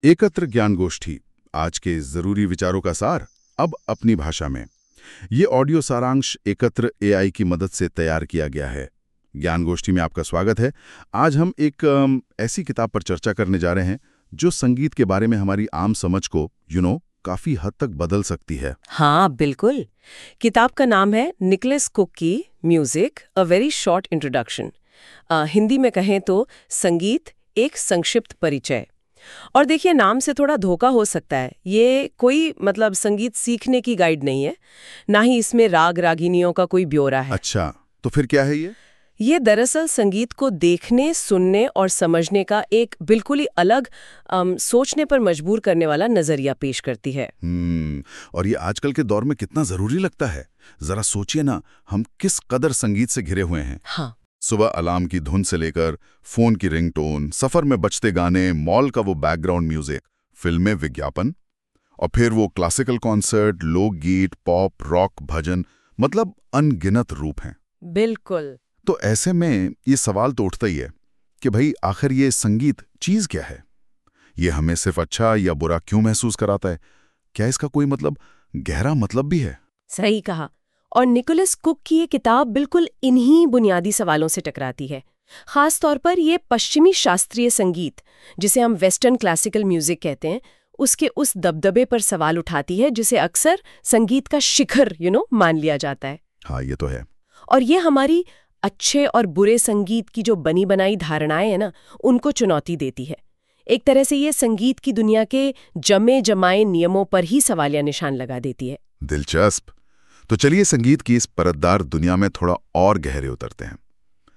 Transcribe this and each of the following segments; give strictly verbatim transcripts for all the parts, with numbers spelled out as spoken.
एकत्र ज्ञान गोष्ठी, आज के जरूरी विचारों का सार, अब अपनी भाषा में। ये ऑडियो सारांश एकत्र एआई की मदद से तैयार किया गया है। ज्ञान गोष्ठी में आपका स्वागत है। आज हम एक अम, ऐसी किताब पर चर्चा करने जा रहे हैं जो संगीत के बारे में हमारी आम समझ को यू नो काफी हद तक बदल सकती है। हाँ, बिल्कुल। किताब का नाम है निकोलस कुक की music a very short introduction. Hindi में कहें तो संगीत एक संक्षिप्त परिचय। और देखिए, नाम से थोड़ा धोखा हो सकता है। ये कोई मतलब संगीत सीखने की गाइड नहीं है, ना ही इसमें राग रागिनियों का कोई ब्यौरा है। अच्छा, तो फिर क्या है ये? ये दरअसल संगीत को देखने, सुनने और समझने का एक बिल्कुल ही अलग अम, सोचने पर मजबूर करने वाला नजरिया पेश करती है। हम्म और ये आजकल के दौर में कितना जरूरी लगता है। जरा सोचिए ना, हम किस कदर संगीत से घिरे हुए हैं। हाँ, सुबह अलार्म की धुन से लेकर फोन की रिंगटोन, सफर में बजते गाने, मॉल का वो बैकग्राउंड म्यूजिक, फिल्में, विज्ञापन, और फिर वो क्लासिकल कॉन्सर्ट, लोकगीत, पॉप, रॉक, भजन, मतलब अनगिनत रूप हैं। बिल्कुल। तो ऐसे में ये सवाल तो उठता ही है कि भाई आखिर ये संगीत चीज क्या है? ये हमें सिर्फ अच्छा या बुरा क्यों महसूस कराता है? क्या इसका कोई मतलब, गहरा मतलब भी है? सही कहा। और निकोलस कुक की ये किताब बिल्कुल इन्हीं बुनियादी सवालों से टकराती है। खास तौर पर ये पश्चिमी शास्त्रीय संगीत, जिसे हम वेस्टर्न क्लासिकल म्यूजिक कहते हैं, उसके उस दबदबे पर सवाल उठाती है जिसे अक्सर संगीत का शिखर यू नो मान लिया जाता है। हाँ, ये तो है। और ये हमारी अच्छे और बुरे संगीत की जो बनी बनाई धारणाएं हैं ना, उनको चुनौती देती है। एक तरह से ये संगीत की दुनिया के जमे जमाए नियमों पर ही सवालिया निशान लगा देती है। दिलचस्प। तो चलिए संगीत की इस परतदार दुनिया में थोड़ा और गहरे उतरते हैं।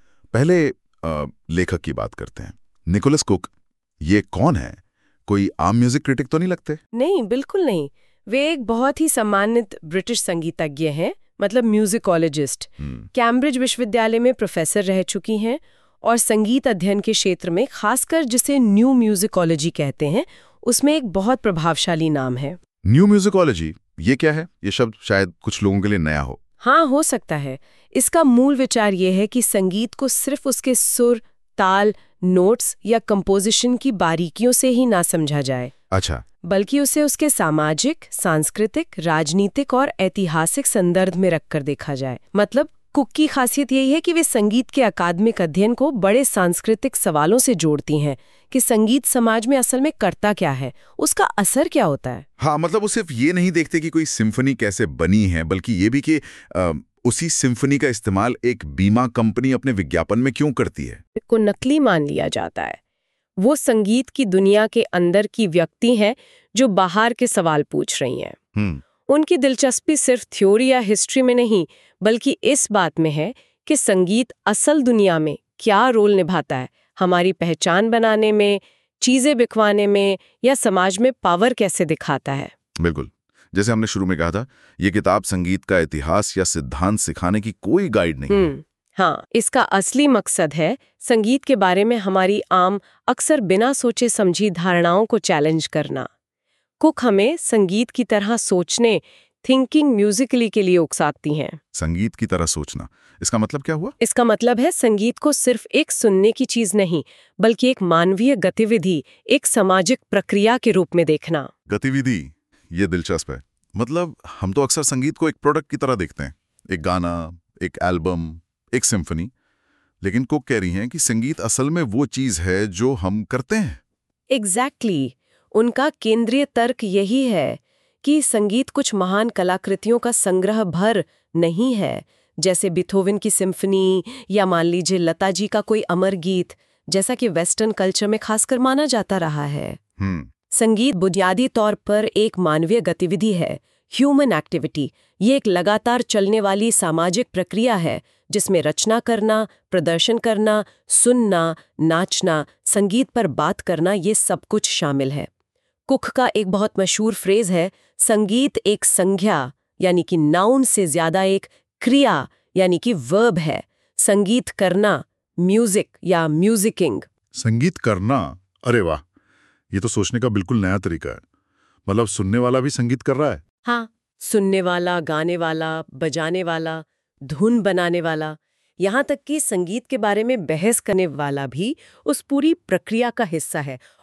पहले अ, लेखक की बात करते हैं। निकोलस कुक, ये कौन है? कोई आम म्यूजिक क्रिटिक तो नहीं लगते? नहीं, बिल्कुल नहीं। वे एक बहुत ही सम्मानित ब्रिटिश संगीतज्ञ हैं, मतलब म्यूजिकोलॉजिस्ट। हम्म, कैम्ब्रिज विश्वविद्यालय में प्रोफेसर रह चुकी हैं और संगीत अध्ययन के क्षेत्र में, खासकर जिसे न्यू म्यूजिकोलॉजी कहते हैं, उसमें एक बहुत प्रभावशाली नाम है। न्यू म्यूजिकोलॉजी, ये क्या है? ये शब्द शायद कुछ लोगों के लिए नया हो। हाँ, हो सकता है। इसका मूल विचार ये है कि संगीत को सिर्फ उसके सुर, ताल, नोट्स या कंपोजिशन की बारीकियों से ही ना समझा जाए, अच्छा। बल्कि उसे उसके सामाजिक, सांस्कृतिक, राजनीतिक और ऐतिहासिक संदर्भ में रखकर देखा जाए। मतलब कुक की खासियत यही है कि वे संगीत के अकादमिक अध्ययन को बड़े सांस्कृतिक सवालों से जोड़ती हैं कि संगीत समाज में असल में करता क्या है, उसका असर क्या होता है। हाँ, मतलब वो सिर्फ ये नहीं देखते कि कोई सिम्फनी कैसे बनी है, बल्कि ये भी कि अ, उसी सिम्फनी का इस्तेमाल एक बीमा कंपनी अपने विज्ञापन में क्यों करती है। को नकली मान लिया जाता है। वो संगीत की दुनिया के अंदर की व्यक्ति हैं जो बाहर के सवाल पूछ रही हैं। हम्म उनकी दिलचस्पी सिर्फ थ्योरी या हिस्ट्री में नहीं, बल्कि इस बात में है कि संगीत असल दुनिया में क्या रोल निभाता है, हमारी पहचान बनाने में, चीजें बिखवाने में, या समाज में पावर कैसे दिखाता है। बिल्कुल। जैसे हमने शुरू में कहा था, ये किताब संगीत का इतिहास या सिद्धांत सिखाने की कोई गाइड नहीं है। हम्म हाँ, इसका असली मकसद है संगीत के बारे में हमारी आम, अक्सर बिना सोचे समझी धारणाओं को चैलेंज करना। कुक हमें संगीत की तरह सोचने, थिंकिंग म्यूजिकली के लिए उकसाती हैं। संगीत की तरह सोचना, इसका मतलब क्या हुआ? इसका मतलब है संगीत को सिर्फ एक सुनने की चीज नहीं, बल्कि एक मानवीय गतिविधि, एक सामाजिक प्रक्रिया के रूप में देखना। गतिविधि, ये दिलचस्प है। मतलब हम तो अक्सर संगीत को एक प्रोडक्ट की तरह देखते हैं, एक गाना, एक एल्बम, एक सिम्फनी। लेकिन कुक कह रही हैं कि संगीत असल में वो चीज है जो हम करते हैं। Exactly exactly. उनका केंद्रीय तर्क यही है कि संगीत कुछ महान कलाकृतियों का संग्रह भर नहीं है, जैसे बीथोवन की सिम्फनी या मान लीजिए लता जी का कोई अमर गीत, जैसा कि वेस्टर्न कल्चर में खासकर माना जाता रहा है। हम्म संगीत बुनियादी तौर पर एक मानवीय गतिविधि है, ह्यूमन एक्टिविटी। ये एक लगातार चलने वाली सामाजिक प्रक्रिया है जिसमें रचना करना, प्रदर्शन करना, सुनना, नाचना, संगीत पर बात करना, ये सब कुछ शामिल है। कुक का एक बहुत मशहूर फ्रेज है, संगीत एक संज्ञा यानी कि नाउन से ज्यादा एक क्रिया यानी कि वर्ब है। संगीत करना, म्यूजिक या म्यूजिकिंग। संगीत करना, अरे वाह, ये तो सोचने का बिल्कुल नया तरीका है। मतलब सुनने वाला भी संगीत कर रहा है। हाँ, सुनने वाला, गाने वाला, बजाने वाला, धुन बनाने वाला, यहाँ तक कि संगीत के बारे में बहस करने वाला भी उस पूरी प्रक्रिया का हिस्सा है।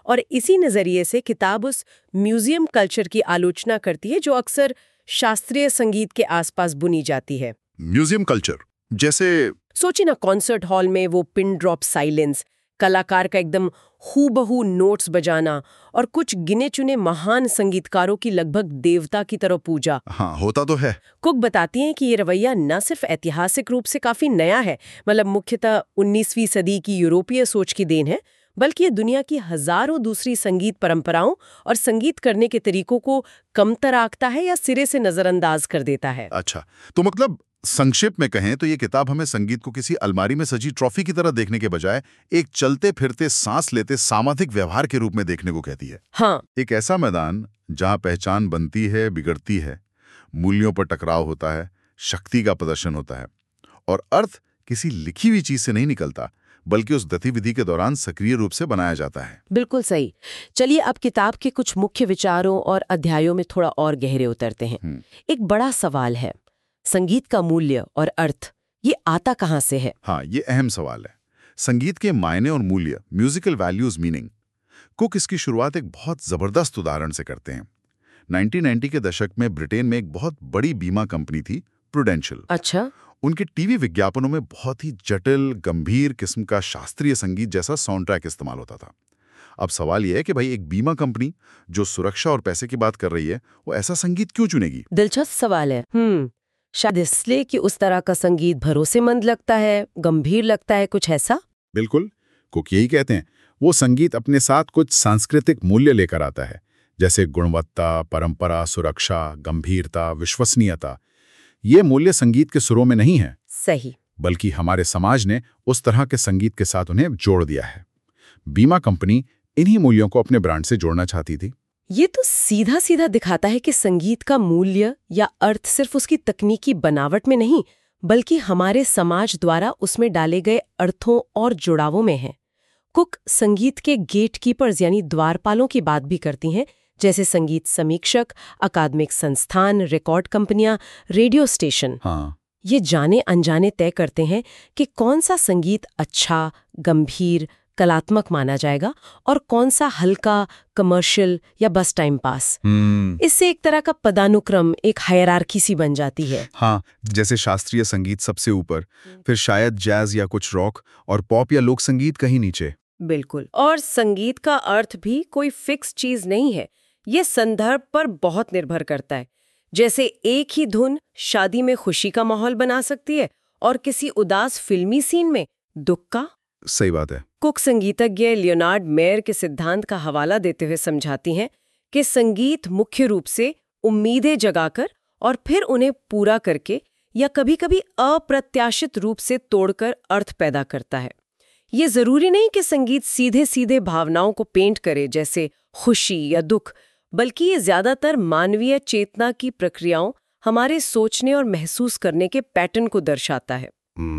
और इसी नजरिए से किताब उस म्यूजियम कल्चर की आलोचना करती है जो अक्सर शास्त्रीय संगीत के आसपास बुनी जाती है। म्यूजियम कल्चर जैसे सोचिए ना, कॉन्सर्ट हॉल में वो पिन ड्रॉप साइलेंस, कलाकार का एकदम हूबहू नोट्स बजाना और कुछ गिने चुने महान संगीतकारों की लगभग देवता की तरह पूजा। हाँ, होता तो है। कुक बताती हैं कि ये रवैया न सिर्फ ऐतिहासिक रूप से काफी नया है, मतलब मुख्यतः उन्नीसवीं सदी की यूरोपीय सोच की देन है, बल्कि ये दुनिया की हजारों दूसरी संगीत परंपराओं और संगीत करने के तरीकों को कमतर आंकता है या सिरे से नजरअंदाज कर देता है। अच्छा, तो मतलब संक्षेप में कहें तो ये किताब हमें संगीत को किसी अलमारी में सजी ट्रॉफी की तरह देखने के बजाय एक चलते फिरते सांस लेते सामाजिक व्यवहार के रूप में देखने को कहती है। हाँ, एक ऐसा मैदान जहां पहचान बनती है, बिगड़ती है, मूल्यों पर टकराव होता है, शक्ति का प्रदर्शन होता है, और अर्थ किसी लिखी हुई चीज से नहीं निकलता बल्कि उस गतिविधि के दौरान सक्रिय रूप से बनाया जाता है। बिल्कुल सही। चलिए अब किताब के कुछ मुख्य विचारों और अध्यायों में थोड़ा और गहरे उतरते हैं। एक बड़ा सवाल है, संगीत का मूल्य और अर्थ, ये आता कहाँ से है? हाँ, ये अहम सवाल है। संगीत के मायने और मूल्य, म्यूजिकल वैल्यूज, मीनिंग। कुक इसकी शुरुआत एक बहुत जबरदस्त उदाहरण से करते हैं। नाइनटीन नाइंटी के दशक में ब्रिटेन में एक बहुत बड़ी बीमा कंपनी थी, प्रूडेंशियल। अच्छा। उनके टीवी विज्ञापनों में बहुत ही जटिल, गंभीर किस्म का शास्त्रीय संगीत जैसा साउंड ट्रैक इस्तेमाल होता था। अब सवाल यह है कि भाई एक बीमा कंपनी जो सुरक्षा और पैसे की बात कर रही है, वो ऐसा संगीत क्यों चुनेगी? दिलचस्प सवाल है। हम्म शायद इसलिए कि उस तरह का संगीत भरोसेमंद लगता है, गंभीर लगता है, कुछ ऐसा। बिल्कुल, कुक यही कहते हैं। वो संगीत अपने साथ कुछ सांस्कृतिक मूल्य लेकर आता है, जैसे गुणवत्ता, परंपरा, सुरक्षा, गंभीरता, विश्वसनीयता। ये मूल्य संगीत के सुरों में नहीं है, सही, बल्कि हमारे समाज ने उस तरह के संगीत के साथ उन्हें जोड़ दिया है। बीमा कंपनी इन्हीं मूल्यों को अपने ब्रांड से जोड़ना चाहती थी। ये तो सीधा सीधा दिखाता है कि संगीत का मूल्य या अर्थ सिर्फ उसकी तकनीकी बनावट में नहीं, बल्कि हमारे समाज द्वारा उसमें डाले गए अर्थों और जुड़ावों में है। कुक संगीत के गेटकीपर्स यानी द्वारपालों की बात भी करती हैं, जैसे संगीत समीक्षक, अकादमिक संस्थान, रिकॉर्ड कंपनियां, रेडियो स्टेशन। हाँ, ये जाने अनजाने तय करते हैं कि कौन सा संगीत अच्छा, गंभीर, कलात्मक माना जाएगा और कौन सा हल्का, कमर्शियल या बस टाइम पास। इससे एक तरह का पदानुक्रम, एक हायरार्की सी बन जाती है। हाँ, जैसे शास्त्रीय संगीत सबसे ऊपर, फिर शायद जैज या कुछ रॉक, और पॉप या लोक संगीत कहीं नीचे। बिल्कुल। और संगीत का अर्थ भी कोई फिक्स चीज नहीं है, ये संदर्भ पर बहुत निर्भर करता है। जैसे एक ही धुन शादी में खुशी का माहौल बना सकती है और किसी उदास फिल्मी सीन में दुख का। सही बात है। कुक संगीतज्ञ लियोनार्ड मेयर के सिद्धांत का हवाला देते हुए समझाती हैं कि संगीत मुख्य रूप से उम्मीदें जगाकर और फिर उन्हें पूरा करके या कभी-कभी अप्रत्याशित रूप से तोड़कर अर्थ पैदा करता है। ये जरूरी नहीं कि संगीत सीधे सीधे भावनाओं को पेंट करे, जैसे खुशी या दुख, बल्कि ये ज्यादातर मानवीय चेतना की प्रक्रियाओं, हमारे सोचने और महसूस करने के पैटर्न को दर्शाता है।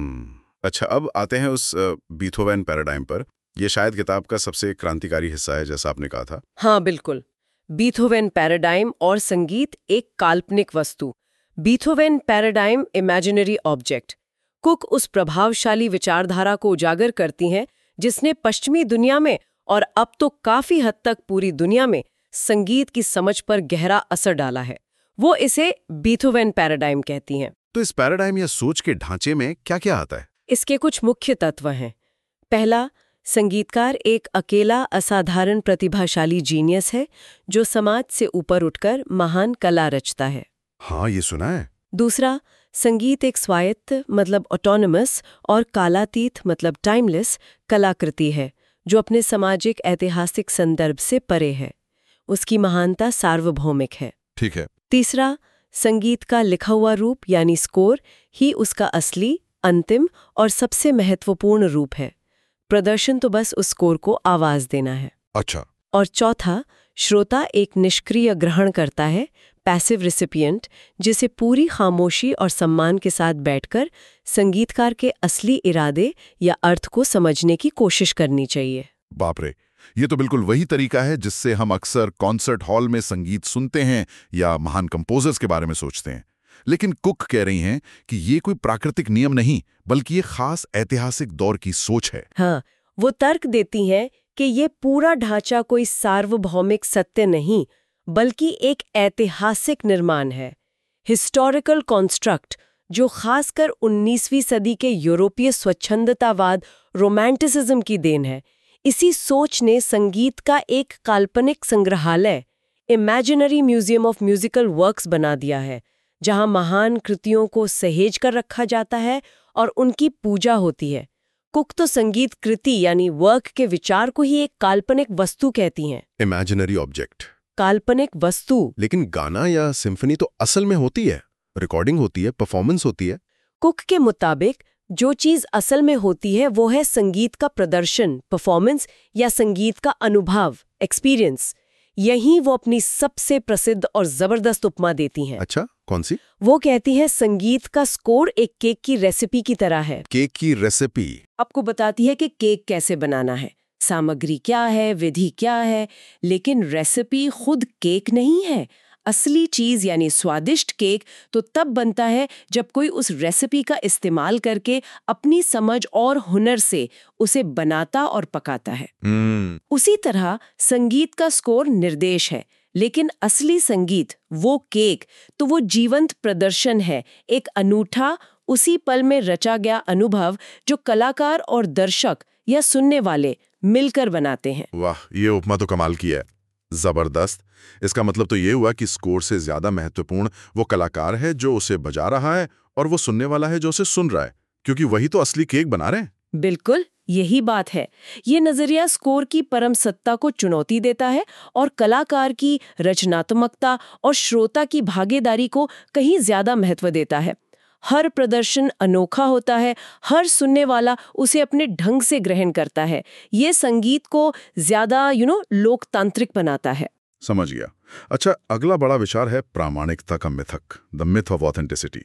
अच्छा, अब आते हैं उस बीथोवेन पैराडाइम पर। यह शायद किताब का सबसे क्रांतिकारी हिस्सा है, जैसा आपने कहा था। हाँ बिल्कुल, बीथोवेन पैराडाइम और संगीत एक काल्पनिक वस्तु। Beethoven paradigm imaginary object. Cook उस प्रभावशाली विचारधारा को उजागर करती हैं जिसने पश्चिमी दुनिया में और अब तो काफी हद तक पूरी दुनिया में संगीत की समझ पर गहरा असर डाला है। वो इसे बीथोवेन पैराडाइम कहती हैं। तो इस पैराडाइम या सोच के ढांचे में क्या क्या आता है? इसके कुछ मुख्य तत्व हैं। पहला, संगीतकार एक अकेला असाधारण प्रतिभाशाली जीनियस है जो समाज से ऊपर उठकर महान कला रचता है। हाँ, ये सुना है। दूसरा, संगीत एक स्वायत्त मतलब ऑटोनमस और कालातीत मतलब टाइमलेस कलाकृति है जो अपने सामाजिक ऐतिहासिक संदर्भ से परे है। उसकी महानता सार्वभौमिक है। ठीक है। तीसरा, संगीत का लिखा हुआ रूप यानी स्कोर ही उसका असली, अंतिम और सबसे महत्वपूर्ण रूप है। प्रदर्शन तो बस उस स्कोर को आवाज देना है। अच्छा। और चौथा, श्रोता एक निष्क्रिय ग्रहण करता है, पैसिव रिसिपिएंट, जिसे पूरी खामोशी और सम्मान के साथ बैठकर संगीतकार के असली इरादे या अर्थ को समझने की कोशिश करनी चाहिए। बाप रे, ये तो बिल्कुल वही तरीका है जिससे हम अक्सर कॉन्सर्ट हॉल में संगीत सुनते हैं या महान कंपोजर्स के बारे में सोचते हैं। लेकिन कुक कह रही हैं कि ये कोई प्राकृतिक नियम नहीं, बल्कि ये खास ऐतिहासिक दौर की सोच है। हाँ, वो तर्क देती हैं कि ये पूरा ढांचा कोई सार्वभौमिक सत्य नहीं, बल्कि एक ऐतिहासिक निर्माण है, हिस्टोरिकल कॉन्स्ट्रक्ट, जो खासकर उन्नीसवीं सदी के यूरोपीय स्वच्छंदतावाद, रोमांटिसिज्म की देन है। इसी सोच ने संगीत का एक काल्पनिक संग्रहालय, imaginary museum of musical works बना दिया है, जहां महान कृतियों को सहेज कर रखा जाता है और उनकी पूजा होती है। कुक तो संगीत कृति यानी वर्क के विचार को ही एक काल्पनिक वस्तु कहती हैं। इमेजिनरी ऑब्जेक्ट, काल्पनिक वस्तु। लेकिन गाना या सिम्फनी तो असल में होती है, रिकॉर्डिंग होती है, परफॉर्मेंस होती है। कुक के मुताबिक जो चीज असल में होती है वो है संगीत का प्रदर्शन, परफॉर्मेंस, या संगीत का अनुभव, एक्सपीरियंस। यही वो अपनी सबसे प्रसिद्ध और जबरदस्त उपमा देती हैं। अच्छा, कौन सी? वो कहती है संगीत का स्कोर एक केक की रेसिपी की तरह है। केक की रेसिपी आपको बताती है कि केक कैसे बनाना है, सामग्री क्या है, विधि क्या है, लेकिन रेसिपी खुद केक नहीं है। असली चीज यानी स्वादिष्ट केक तो तब बनता है जब कोई उस रेसिपी का इस्तेमाल करके अपनी समझ और हुनर से उसे बनाता और पकाता है। hmm. उसी तरह संगीत का स्कोर निर्देश है, लेकिन असली संगीत, वो केक, तो वो जीवंत प्रदर्शन है, एक अनूठा, उसी पल में रचा गया अनुभव जो कलाकार और दर्शक या सुनने वाले मिलकर बनाते हैं। वाह, ये उपमा तो कमाल की है, जबरदस्त। इसका मतलब तो ये हुआ कि स्कोर से ज्यादा महत्वपूर्ण वो कलाकार है जो उसे बजा रहा है और वो सुनने वाला है जो उसे सुन रहा है, क्योंकि वही तो असली केक बना रहे हैं। बिल्कुल यही बात है। ये नजरिया स्कोर की परम सत्ता को चुनौती देता है और कलाकार की रचनात्मकता और श्रोता की भागीदारी को कहीं ज्यादा महत्व देता है। हर प्रदर्शन अनोखा होता है, हर सुनने वाला उसे अपने ढंग से ग्रहण करता है। ये संगीत को ज्यादा यू नो लोकतांत्रिक बनाता है। समझ गया। अच्छा, अगला बड़ा विचार है प्रामाणिकता का मिथक, द मिथ ऑफ ऑथेंटिसिटी।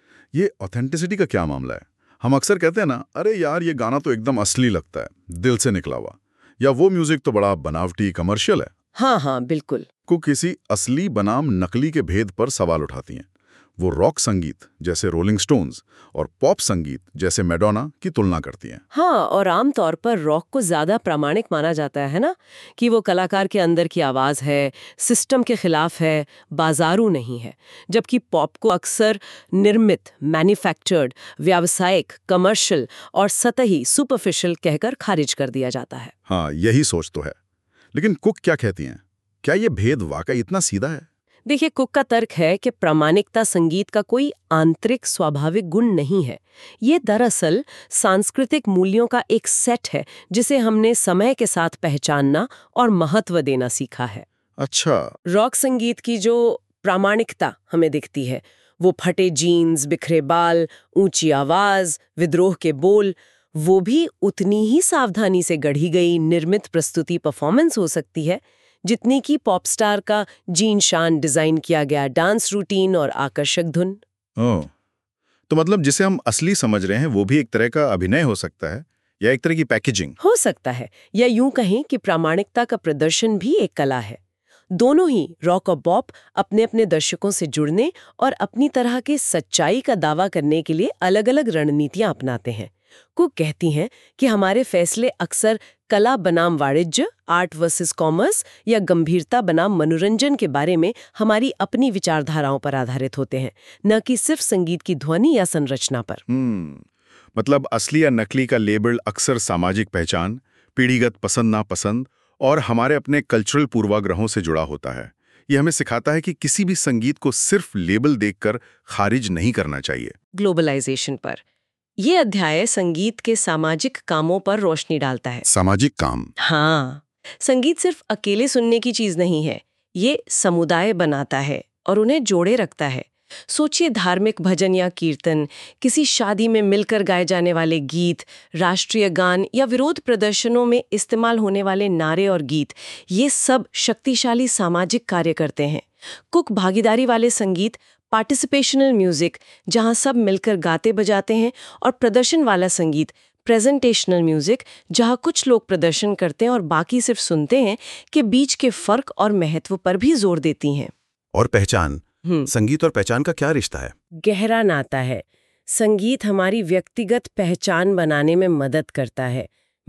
ये ऑथेंटिसिटी का क्या मामला है? हम अक्सर कहते हैं ना, अरे यार ये गाना तो एकदम असली लगता है, दिल से निकला हुआ, या वो म्यूजिक तो बड़ा बनावटी कमर्शियल है। हाँ हाँ बिल्कुल। को किसी असली बनाम नकली के भेद पर सवाल उठाती हैं। वो रॉक संगीत जैसे रोलिंग स्टोन्स और पॉप संगीत जैसे मैडोना की तुलना करती हैं। हाँ, और आमतौर पर रॉक को ज्यादा प्रामाणिक माना जाता है ना, कि वो कलाकार के अंदर की आवाज है, सिस्टम के खिलाफ है, बाजारू नहीं है। जबकि पॉप को अक्सर निर्मित, मैन्युफैक्चर्ड, व्यावसायिक, कमर्शियल और सतही, सुपरफिशियल कहकर खारिज कर दिया जाता है। हाँ, यही सोच तो है। लेकिन कुक क्या कहती हैं? क्या ये भेद वाकई इतना सीधा है? देखिए, कुक का तर्क है कि प्रामाणिकता संगीत का कोई आंतरिक स्वाभाविक गुण नहीं है। ये दरअसल सांस्कृतिक मूल्यों का एक सेट है जिसे हमने समय के साथ पहचानना और महत्व देना सीखा है। अच्छा। रॉक संगीत की जो प्रामाणिकता हमें दिखती है, वो फटे जीन्स, बिखरे बाल, ऊंची आवाज, विद्रोह के बोल, वो भी उतनी ही सावधानी से गढ़ी गई निर्मित प्रस्तुति परफॉर्मेंस हो सकती है जितनी कि पॉप स्टार का जीन शान डिजाइन किया गया डांस रूटीन और आकर्षक धुन। ओह, तो मतलब जिसे हम असली समझ रहे हैं वो भी एक तरह का अभिनय हो सकता है, या एक तरह की पैकेजिंग हो सकता है, या यूं कहें कि प्रामाणिकता का प्रदर्शन भी एक कला है। दोनों ही, रॉक और पॉप, अपने अपने दर्शकों से जुड़ने और अपनी तरह के सच्चाई का दावा करने के लिए अलग अलग रणनीतियां अपनाते हैं। कुक कहती हैं कि हमारे फैसले अक्सर कला बनाम वाणिज्य, आर्ट वर्सेस कॉमर्स, या गंभीरता बनाम मनोरंजन के बारे में हमारी अपनी विचारधाराओं पर आधारित होते हैं, न कि सिर्फ संगीत की ध्वनि या संरचना पर। हम्म मतलब असली या नकली का लेबल अक्सर सामाजिक पहचान, पीढ़ीगत पसंद नापसंद और हमारे अपने कल्चरल पूर्वाग्रहों से जुड़ा होता है। ये हमें सिखाता है कि किसी भी संगीत को सिर्फ लेबल देखकर खारिज नहीं करना चाहिए। ग्लोबलाइजेशन पर ये अध्याय संगीत के सामाजिक कामों पर रोशनी डालता है। सामाजिक काम? हाँ, संगीत सिर्फ अकेले सुनने की चीज नहीं है, ये समुदाय बनाता है और उन्हें जोड़े रखता है। सोचिए, धार्मिक भजन या कीर्तन, किसी शादी में मिलकर गाए जाने वाले गीत, राष्ट्रीय गान या विरोध प्रदर्शनों में इस्तेमाल होने वाले नारे और गीत, ये सब शक्तिशाली सामाजिक कार्य करते हैं। कुक भागीदारी वाले संगीत, पार्टिसिपेशनल म्यूजिक, जहां सब मिलकर गाते बजाते हैं, और प्रदर्शन वाला संगीत, प्रेजेंटेशनल म्यूजिक, जहां कुछ लोग प्रदर्शन करते हैं और बाकी सिर्फ सुनते हैं, के बीच के फर्क और महत्व पर भी जोर देती हैं। और पहचान, संगीत और पहचान का क्या रिश्ता है? गहरा नाता है। संगीत हमारी व्यक्तिगत पहचान बनाने में मदद करता है।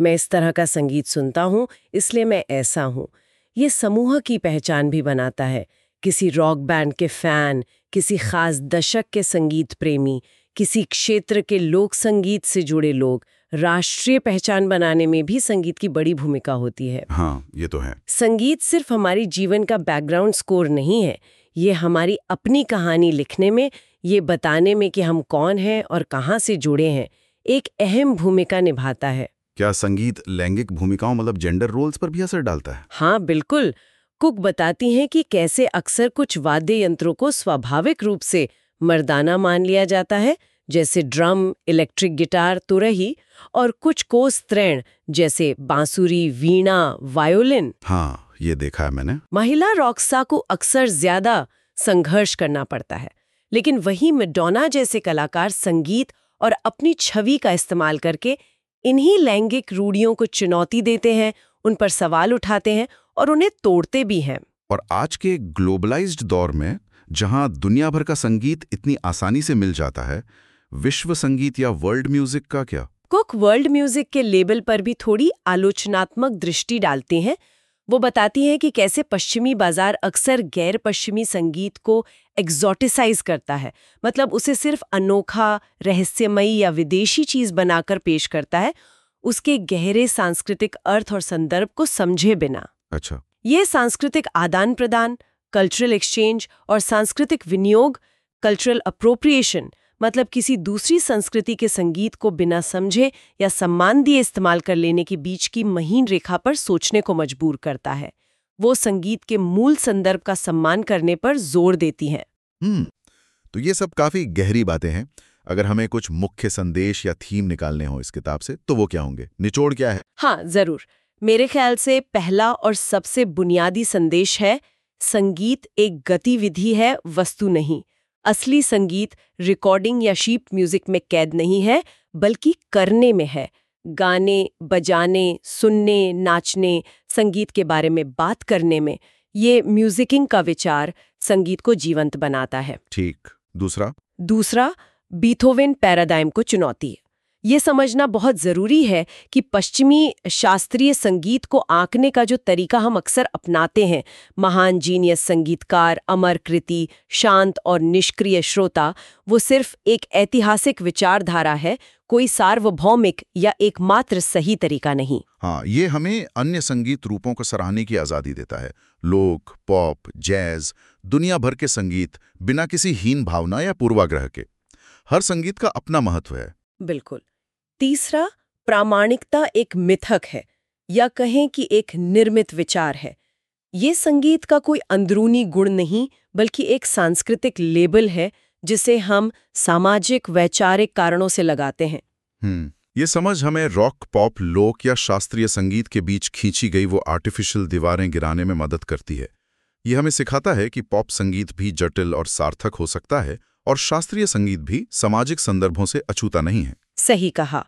मैं इस तरह का संगीत सुनता हूँ, इसलिए मैं ऐसा हूँ। ये समूह की पहचान भी बनाता है। किसी रॉक बैंड के फैन, किसी खास दशक के संगीत प्रेमी, किसी क्षेत्र के लोक संगीत से जुड़े लोग, राष्ट्रीय पहचान बनाने में भी संगीत की बड़ी भूमिका होती है। हाँ, ये तो है। संगीत सिर्फ हमारी जीवन का बैकग्राउंड स्कोर नहीं है, ये हमारी अपनी कहानी लिखने में, ये बताने में कि हम कौन हैं और कहाँ से जुड़े हैं, एक अहम भूमिका निभाता है। क्या संगीत लैंगिक भूमिकाओं मतलब जेंडर रोल्स पर भी असर डालता है? हाँ, बिल्कुल। कुक बताती हैं कि कैसे अक्सर कुछ वाद्य यंत्रों को स्वाभाविक रूप से मर्दाना मान लिया जाता है, जैसे ड्रम, इलेक्ट्रिक गिटार, तुरही, और कुछ को स्त्रैण जैसे बांसुरी, वीणा, वायोलिन। हाँ, ये देखा है मैंने। महिला रॉक्सा को अक्सर ज्यादा संघर्ष करना पड़ता है, लेकिन वही मैडोना जैसे कलाकार संगीत और अपनी छवि का इस्तेमाल करके इन्हीं लैंगिक रूढ़ियों को चुनौती देते हैं, उन पर सवाल उठाते हैं और उन्हें तोड़ते भी हैं। और आज के ग्लोबलाइज्ड दौर में, जहां दुनिया भर का संगीत इतनी आसानी से मिल जाता है, विश्व संगीत या वर्ल्ड म्यूजिक का क्या? कुक वर्ल्ड म्यूजिक के लेबल पर भी थोड़ी आलोचनात्मक दृष्टि डालती हैं। वो बताती हैं कि कैसे पश्चिमी बाजार अक्सर गैर पश्चिमी संगीत को एक्सोटिसाइज करता है, मतलब उसे सिर्फ अनोखा, रहस्यमयी या विदेशी चीज बनाकर पेश करता है, उसके गहरे सांस्कृतिक अर्थ और संदर्भ को समझे बिना। अच्छा। ये सांस्कृतिक आदान प्रदान, कल्चरल एक्सचेंज और सांस्कृतिक विनियोग, कल्चरल अप्रोप्रिएशन, मतलब किसी दूसरी संस्कृति के संगीत को बिना समझे या सम्मान दिए इस्तेमाल कर लेने के बीच की महीन रेखा पर सोचने को मजबूर करता है। वो संगीत के मूल संदर्भ का सम्मान करने पर जोर देती हैं। हम्म तो ये सब काफी गहरी बातें हैं। अगर हमें कुछ मुख्य संदेश या थीम निकालने हो इस किताब से, तो वो क्या होंगे? निचोड़ क्या है? हाँ, जरूर। मेरे ख्याल से पहला और सबसे बुनियादी संदेश है, संगीत एक गतिविधि है, वस्तु नहीं। असली संगीत रिकॉर्डिंग या शीट म्यूजिक में कैद नहीं है, बल्कि करने में है। गाने, बजाने, सुनने, नाचने, संगीत के बारे में बात करने में। ये म्यूजिकिंग का विचार संगीत को जीवंत बनाता है। ठीक। दूसरा दूसरा, बीथोवेन पैराडाइम को चुनौती। ये समझना बहुत जरूरी है कि पश्चिमी शास्त्रीय संगीत को आंकने का जो तरीका हम अक्सर अपनाते हैं, महान जीनियस संगीतकार, अमर कृति, शांत और निष्क्रिय श्रोता, वो सिर्फ एक ऐतिहासिक विचारधारा है, कोई सार्वभौमिक या एकमात्र सही तरीका नहीं। हाँ, ये हमें अन्य संगीत रूपों को सराहने की आजादी देता है। लोक, पॉप, जैज, दुनिया भर के संगीत, बिना किसी हीन भावना या पूर्वाग्रह के। हर संगीत का अपना महत्व है। बिल्कुल। तीसरा, प्रामाणिकता एक मिथक है, या कहें कि एक निर्मित विचार है। ये संगीत का कोई अंदरूनी गुण नहीं, बल्कि एक सांस्कृतिक लेबल है जिसे हम सामाजिक वैचारिक कारणों से लगाते हैं। हम्म ये समझ हमें रॉक, पॉप, लोक या शास्त्रीय संगीत के बीच खींची गई वो आर्टिफिशियल दीवारें गिराने में मदद करती है। ये हमें सिखाता है कि पॉप संगीत भी जटिल और सार्थक हो सकता है, और शास्त्रीय संगीत भी सामाजिक संदर्भों से अछूता नहीं है। सही कहा।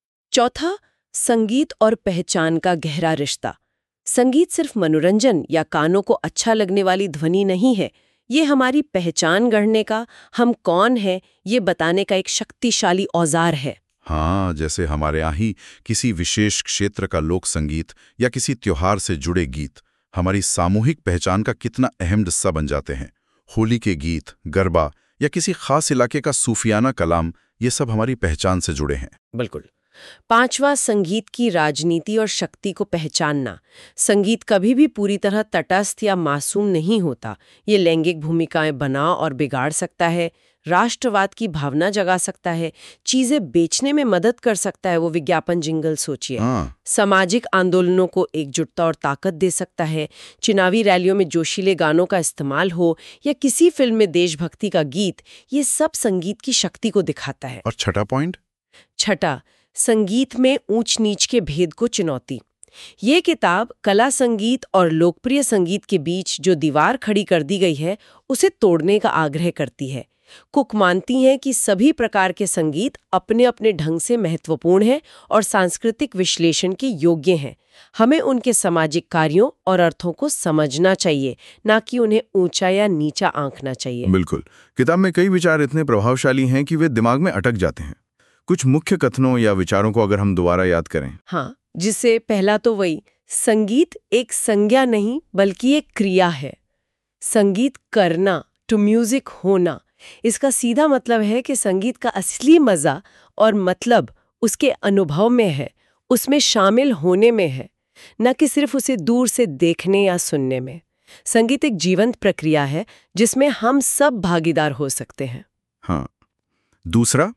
चौथा, संगीत और पहचान का गहरा रिश्ता। संगीत सिर्फ मनोरंजन या कानों को अच्छा लगने वाली ध्वनि नहीं है, ये हमारी पहचान गढ़ने का, हम कौन हैं, ये बताने का एक शक्तिशाली औजार है। हाँ, जैसे हमारे यहाँ ही किसी विशेष क्षेत्र का लोक संगीत या किसी त्योहार से जुड़े गीत हमारी सामूहिक पहचान का कितना अहम हिस्सा बन जाते हैं। होली के गीत, गरबा या किसी खास इलाके का सूफियाना कलाम, ये सब हमारी पहचान से जुड़े हैं। बिल्कुल। पांचवा, संगीत की राजनीति और शक्ति को पहचानना। संगीत कभी भी पूरी तरह तटस्थ या मासूम नहीं होता। ये लैंगिक भूमिकाएं बना और बिगाड़ सकता है, राष्ट्रवाद की भावना जगा सकता है, चीजें बेचने में मदद कर सकता है, वो विज्ञापन जिंगल सोचिए। हाँ। सामाजिक आंदोलनों को एकजुटता और ताकत दे सकता है। चुनावी रैलियों में जोशीले गानों का इस्तेमाल हो या किसी फिल्म में देशभक्ति का गीत, ये सब संगीत की शक्ति को दिखाता है। और छठा पॉइंट? छठा, संगीत में ऊंच नीच के भेद को चुनौती। ये किताब कला संगीत और लोकप्रिय संगीत के बीच जो दीवार खड़ी कर दी गई है, उसे तोड़ने का आग्रह करती है। कुक मानती हैं कि सभी प्रकार के संगीत अपने अपने ढंग से महत्वपूर्ण हैं और सांस्कृतिक विश्लेषण के योग्य हैं। हमें उनके सामाजिक कार्यों और अर्थों को समझना चाहिए, ना कि उन्हें ऊंचा या नीचा आंकना चाहिए। बिल्कुल। किताब में कई विचार इतने प्रभावशाली हैं कि वे दिमाग में अटक जाते हैं। कुछ मुख्य कथनों या विचारों को अगर हम दोबारा याद करें। हाँ, जिसे पहला तो वही, संगीत एक संज्ञा नहीं बल्कि एक क्रिया है। संगीत करना, टू म्यूजिक होना, इसका सीधा मतलब है कि संगीत का असली मजा और मतलब उसके अनुभव में है, उसमें शामिल होने में है, न कि सिर्फ उसे दूर से देखने या सुनने में। संगीत एक जीवंत प्रक्रिया है जिसमें हम सब भागीदार हो सकते हैं। हाँ। दूसरा,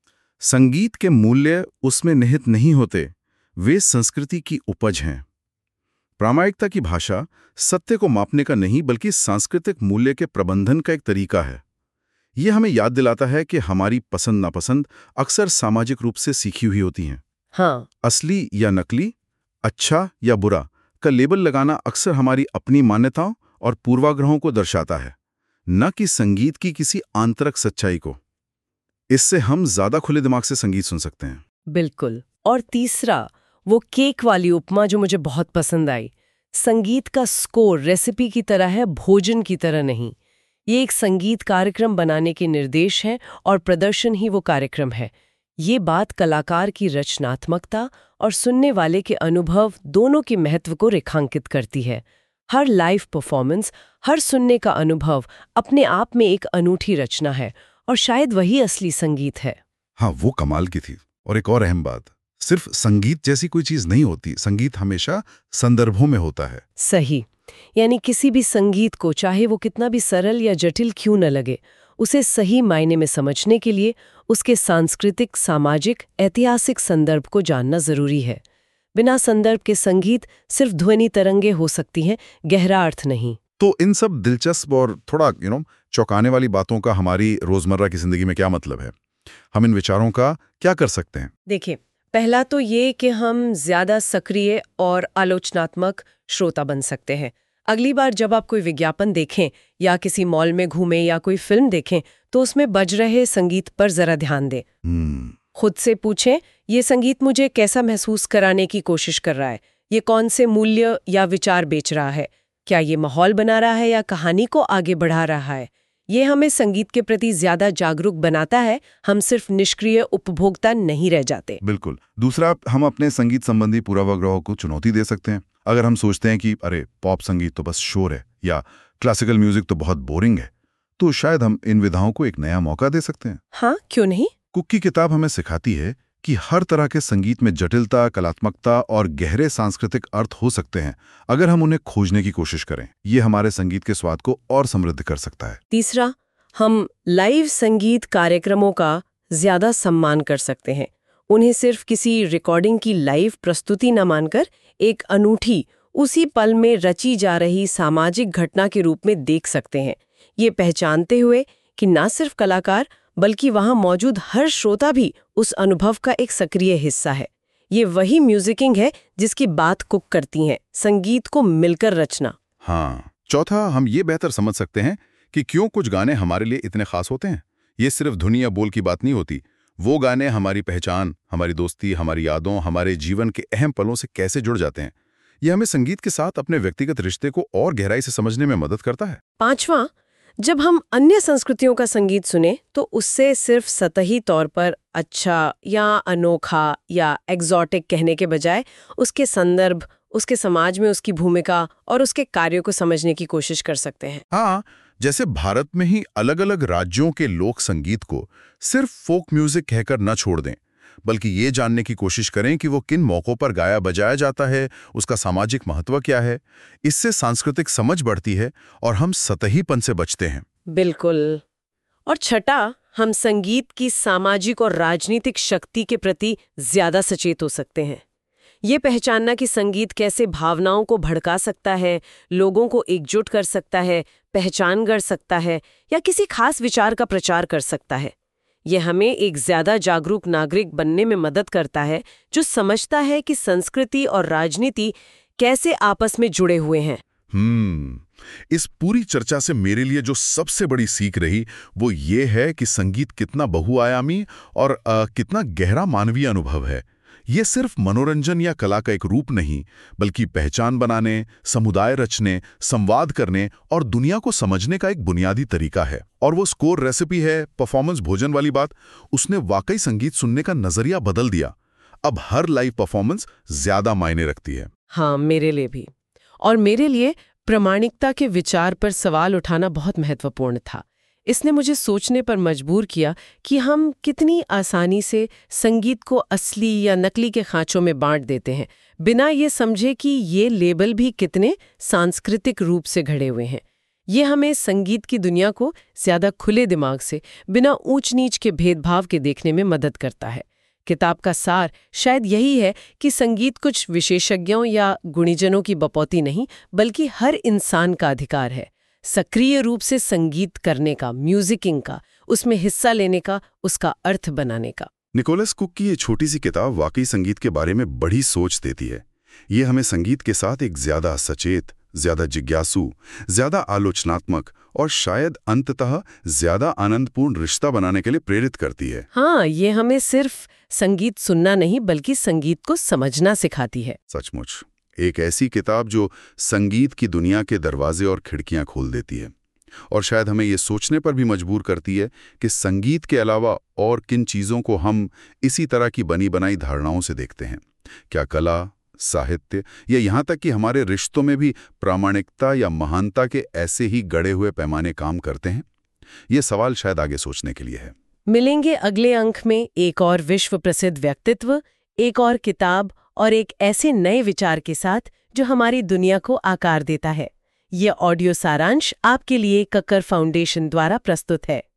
संगीत के मूल्य उसमें निहित नहीं होते, वे संस्कृति की उपज हैं। प्रामाणिकता की भाषा सत्य को मापने का नहीं बल्कि सांस्कृतिक मूल्य के प्रबंधन का एक तरीका है। यह हमें याद दिलाता है कि हमारी पसंद नापसंद अक्सर सामाजिक रूप से सीखी हुई होती हैं। हाँ, असली या नकली, अच्छा या बुरा का लेबल लगाना अक्सर हमारी अपनी मान्यताओं और पूर्वाग्रहों को दर्शाता है, न कि संगीत की किसी आंतरिक सच्चाई को। इससे हम ज्यादा खुले दिमाग से संगीत सुन सकते हैं। बिल्कुल। और तीसरा, वो केक वाली उपमा जो मुझे बहुत पसंद आई। संगीत का स्कोर रेसिपी की तरह है, भोजन की तरह नहीं। ये एक संगीत कार्यक्रम बनाने के निर्देश हैं और प्रदर्शन ही वो कार्यक्रम है। ये बात कलाकार की रचनात्मकता और सुनने वाले के अनुभव दोनों के महत्व को रेखांकित करती है। हर लाइव परफॉर्मेंस, हर सुनने का अनुभव अपने आप में एक अनूठी रचना है और शायद वही असली संगीत है। हाँ, वो कमाल की थी। और एक और अहम बात, सिर्फ संगीत जैसी कोई चीज नहीं होती, संगीत हमेशा संदर्भों में होता है। सही। यानी किसी भी संगीत को, चाहे वो कितना भी सरल या जटिल क्यों न लगे, उसे सही मायने में समझने के लिए उसके सांस्कृतिक, सामाजिक, ऐतिहासिक संदर्भ को जानना जरूरी है। बिना संदर्भ के संगीत सिर्फ ध्वनि तरंगे हो सकती हैं, गहरा अर्थ नहीं। तो इन सब दिलचस्प और थोड़ा यू नो चौंकाने वाली बातों का हमारी रोजमर्रा की जिंदगी में क्या मतलब है? हम इन विचारों का क्या कर सकते हैं? देखिए, पहला तो ये कि हम ज्यादा सक्रिय और आलोचनात्मक श्रोता बन सकते हैं। अगली बार जब आप कोई विज्ञापन देखें या किसी मॉल में घूमें या कोई फिल्म देखें, तो उसमें बज रहे संगीत पर जरा ध्यान दें। हम्म खुद से पूछें, ये संगीत मुझे कैसा महसूस कराने की कोशिश कर रहा है? ये कौन से मूल्य या विचार बेच रहा है? क्या ये माहौल बना रहा है या कहानी को आगे बढ़ा रहा है? ये हमें संगीत के प्रति ज्यादा जागरूक बनाता है, हम सिर्फ निष्क्रिय उपभोक्ता नहीं रह जाते। बिल्कुल। दूसरा, हम अपने संगीत संबंधी पूर्वाग्रहों को चुनौती दे सकते हैं। अगर हम सोचते हैं कि अरे पॉप संगीत तो बस शोर है या क्लासिकल म्यूजिक तो बहुत बोरिंग है, तो शायद हम इन विधाओं को एक नया मौका दे सकते हैं। हाँ, क्यों नहीं? कुक की किताब हमें सिखाती है कि हर तरह के संगीत में जटिलता, कलात्मकता और गहरे सांस्कृतिक अर्थ हो सकते हैं अगर हम उन्हें खोजने की कोशिश करें। ये हमारे संगीत के स्वाद को और समृद्ध कर सकता है। तीसरा, हम लाइव संगीत कार्यक्रमों का ज्यादा सम्मान कर सकते हैं। उन्हें सिर्फ किसी रिकॉर्डिंग की लाइव प्रस्तुति न मानकर एक अनूठी, उसी पल में रची जा रही सामाजिक घटना के रूप में देख सकते हैं। ये पहचानते हुए कि न सिर्फ कलाकार बल्कि वहां मौजूद हर श्रोता भी उस अनुभव का एक सक्रिय हिस्सा है। ये वही म्यूजिकिंग है जिसकी बात कुक करती हैं, संगीत को मिलकर रचना। हाँ। चौथा, हम ये बेहतर समझ सकते हैं कि क्यों कुछ गाने हमारे लिए इतने खास होते हैं। ये सिर्फ धुन या बोल की बात नहीं होती। वो गाने हमारी पहचान, हमारी दोस्ती, हमारी यादों, हमारे जीवन के अहम पलों से कैसे जुड़ जाते हैं। ये हमें संगीत के साथ अपने व्यक्तिगत रिश्ते को और गहराई से समझने में मदद करता है। पांचवा, जब हम अन्य संस्कृतियों का संगीत सुने तो उससे सिर्फ सतही तौर पर अच्छा या अनोखा या एक्सोटिक कहने के बजाय उसके संदर्भ, उसके समाज में उसकी भूमिका और उसके कार्यों को समझने की कोशिश कर सकते हैं। हाँ, जैसे भारत में ही अलग अलग राज्यों के लोक संगीत को सिर्फ फोक म्यूजिक कहकर न छोड़ दें, बल्कि ये जानने की कोशिश करें कि वो किन मौक़ों पर गाया बजाया जाता है, उसका सामाजिक महत्व क्या है। इससे सांस्कृतिक समझ बढ़ती है और हम सतहीपन से बचते हैं। बिल्कुल। और छठा, हम संगीत की सामाजिक और राजनीतिक शक्ति के प्रति ज्यादा सचेत हो सकते हैं। ये पहचानना कि संगीत कैसे भावनाओं को भड़का सकता है, लोगों को एकजुट कर सकता है, पहचान कर सकता है या किसी खास विचार का प्रचार कर सकता है, ये हमें एक ज्यादा जागरूक नागरिक बनने में मदद करता है, जो समझता है कि संस्कृति और राजनीति कैसे आपस में जुड़े हुए हैं। हम्म इस पूरी चर्चा से मेरे लिए जो सबसे बड़ी सीख रही वो ये है कि संगीत कितना बहुआयामी और आ, कितना गहरा मानवीय अनुभव है। ये सिर्फ मनोरंजन या कला का एक रूप नहीं, बल्कि पहचान बनाने, समुदाय रचने, संवाद करने और दुनिया को समझने का एक बुनियादी तरीका है। और वो स्कोर रेसिपी है, परफॉर्मेंस भोजन वाली बात, उसने वाकई संगीत सुनने का नजरिया बदल दिया। अब हर लाइव परफॉर्मेंस ज्यादा मायने रखती है। हाँ, मेरे लिए भी। और मेरे लिए प्रामाणिकता के विचार पर सवाल उठाना बहुत महत्वपूर्ण था। इसने मुझे सोचने पर मजबूर किया कि हम कितनी आसानी से संगीत को असली या नकली के खांचों में बांट देते हैं, बिना ये समझे कि ये लेबल भी कितने सांस्कृतिक रूप से घड़े हुए हैं। ये हमें संगीत की दुनिया को ज्यादा खुले दिमाग से, बिना ऊंच नीच के भेदभाव के देखने में मदद करता है। किताब का सार शायद यही है कि संगीत कुछ विशेषज्ञों या गुणीजनों की बपौती नहीं, बल्कि हर इंसान का अधिकार है, सक्रिय रूप से संगीत करने का, म्यूजिकिंग का, उसमें हिस्सा लेने का, उसका अर्थ बनाने का। निकोलस कुक की ये छोटी सी किताब वाकई संगीत के बारे में बड़ी सोच देती है। ये हमें संगीत के साथ एक ज्यादा सचेत, ज्यादा जिज्ञासु, ज्यादा आलोचनात्मक और शायद अंततः ज्यादा आनंदपूर्ण रिश्ता बनाने के लिए प्रेरित करती है। हाँ, ये हमें सिर्फ संगीत सुनना नहीं, बल्कि संगीत को समझना सिखाती है। सचमुच एक ऐसी किताब जो संगीत की दुनिया के दरवाजे और खिड़कियां खोल देती है, और शायद हमें ये सोचने पर भी मजबूर करती है कि संगीत के अलावा और किन चीज़ों को हम इसी तरह की बनी बनाई धारणाओं से देखते हैं। क्या कला, साहित्य या यहाँ तक कि हमारे रिश्तों में भी प्रामाणिकता या महानता के ऐसे ही गड़े हुए पैमाने काम करते हैं? ये सवाल शायद आगे सोचने के लिए है। मिलेंगे अगले अंक में एक और विश्व प्रसिद्ध व्यक्तित्व, एक और किताब और एक ऐसे नए विचार के साथ जो हमारी दुनिया को आकार देता है। ये ऑडियो सारांश आपके लिए कक्कर फाउंडेशन द्वारा प्रस्तुत है।